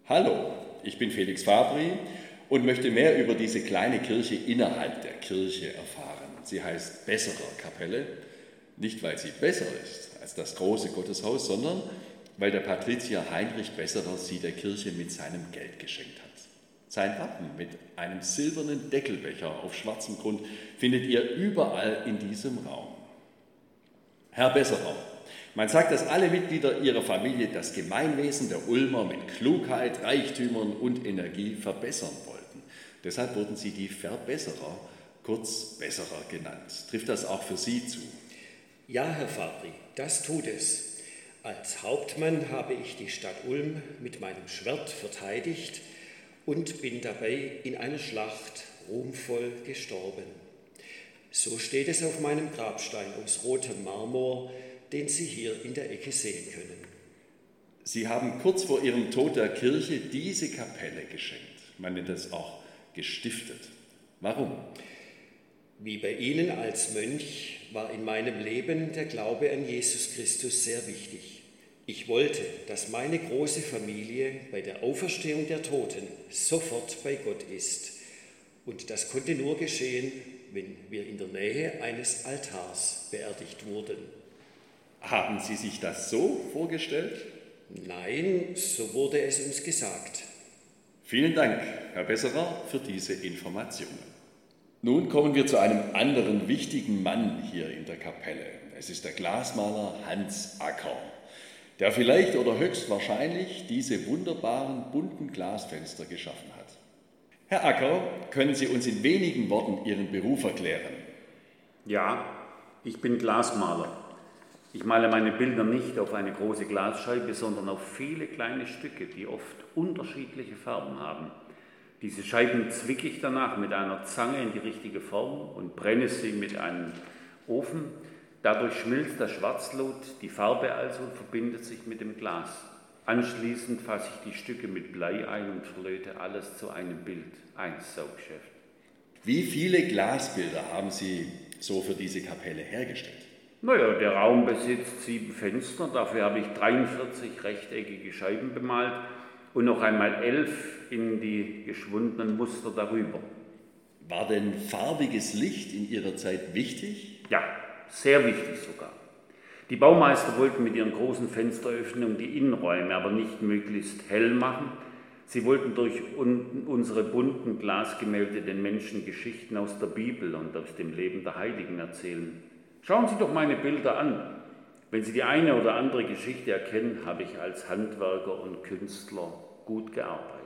Hallo, ich bin Felix Fabri und möchte mehr über diese kleine Kirche innerhalb der Kirche erfahren. Sie heißt Besserer Kapelle, nicht weil sie besser ist als das große Gotteshaus, sondern weil der Patrizier Heinrich Besserer sie der Kirche mit seinem Geld geschenkt hat. Sein Wappen mit einem silbernen Deckelbecher auf schwarzem Grund findet ihr überall in diesem Raum. Herr Besserer, man sagt, dass alle Mitglieder ihrer Familie das Gemeinwesen der Ulmer mit Klugheit, Reichtümern und Energie verbessern wollten. Deshalb wurden sie die Verbesserer, kurz Besserer genannt. Trifft das auch für Sie zu? Ja, Herr Fabri, das tut es. Als Hauptmann habe ich die Stadt Ulm mit meinem Schwert verteidigt und bin dabei in einer Schlacht ruhmvoll gestorben. So steht es auf meinem Grabstein aus rotem Marmor, den Sie hier in der Ecke sehen können. Sie haben kurz vor Ihrem Tod der Kirche diese Kapelle geschenkt. Man nennt es auch gestiftet. Warum? Wie bei Ihnen als Mönch war in meinem Leben der Glaube an Jesus Christus sehr wichtig. Ich wollte, dass meine große Familie bei der Auferstehung der Toten sofort bei Gott ist. Und das konnte nur geschehen, wenn wir in der Nähe eines Altars beerdigt wurden. Haben Sie sich das so vorgestellt? Nein, so wurde es uns gesagt. Vielen Dank, Herr Besserer, für diese Informationen. Nun kommen wir zu einem anderen wichtigen Mann hier in der Kapelle. Es ist der Glasmaler Hans Acker, der vielleicht oder höchstwahrscheinlich diese wunderbaren bunten Glasfenster geschaffen hat. Herr Acker, können Sie uns in wenigen Worten Ihren Beruf erklären? Ja, ich bin Glasmaler. Ich male meine Bilder nicht auf eine große Glasscheibe, sondern auf viele kleine Stücke, die oft unterschiedliche Farben haben. Diese Scheiben zwicke ich danach mit einer Zange in die richtige Form und brenne sie mit einem Ofen. Dadurch schmilzt das Schwarzlot, die Farbe also, und verbindet sich mit dem Glas. Anschließend fasse ich die Stücke mit Blei ein und verlöte alles zu einem Bild. Ein Saugeschäft. Wie viele Glasbilder haben Sie so für diese Kapelle hergestellt? Naja, der Raum besitzt 7 Fenster, dafür habe ich 43 rechteckige Scheiben bemalt und noch einmal 11 in die geschwundenen Muster darüber. War denn farbiges Licht in Ihrer Zeit wichtig? Ja, sehr wichtig sogar. Die Baumeister wollten mit ihren großen Fensteröffnungen die Innenräume aber nicht möglichst hell machen. Sie wollten durch unsere bunten Glasgemälde den Menschen Geschichten aus der Bibel und aus dem Leben der Heiligen erzählen. Schauen Sie doch meine Bilder an. Wenn Sie die eine oder andere Geschichte erkennen, habe ich als Handwerker und Künstler gut gearbeitet.